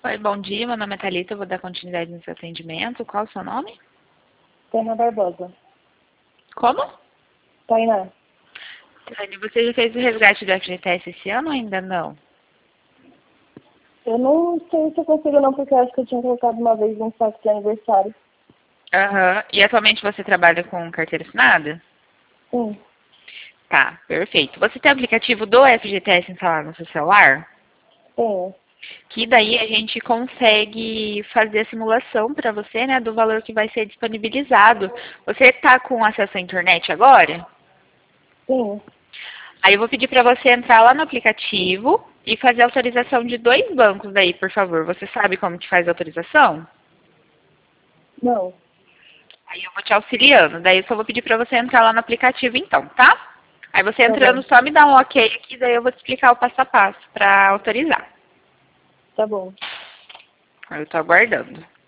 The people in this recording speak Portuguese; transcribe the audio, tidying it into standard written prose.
Oi, bom dia. Meu nome é Thalita. Eu vou dar continuidade no seu atendimento. Qual o seu nome? Tainá Barbosa. Como? Tainá. Tânia, você já fez o resgate do FGTS esse ano ou ainda não? Eu não sei se eu consigo não, porque eu acho que eu tinha colocado uma vez um saco de aniversário. Aham. E atualmente você trabalha com carteira assinada? Sim, Tá, perfeito. Você tem o aplicativo do FGTS instalado no seu celular? tenho. Que daí a gente consegue fazer a simulação para você, né, do valor que vai ser disponibilizado. Você está com acesso à internet agora? Sim. Aí eu vou pedir para você entrar lá no aplicativo e fazer a autorização de 2 bancos daí, por favor. Você sabe como que faz a autorização? Não. Aí eu vou te auxiliando. Daí eu só vou pedir para você entrar lá no aplicativo então, tá? Aí você Tá bom. entrando, só me dá um ok aqui, daí eu vou te explicar o passo a passo para autorizar. Tá bom. Aí eu tô aguardando.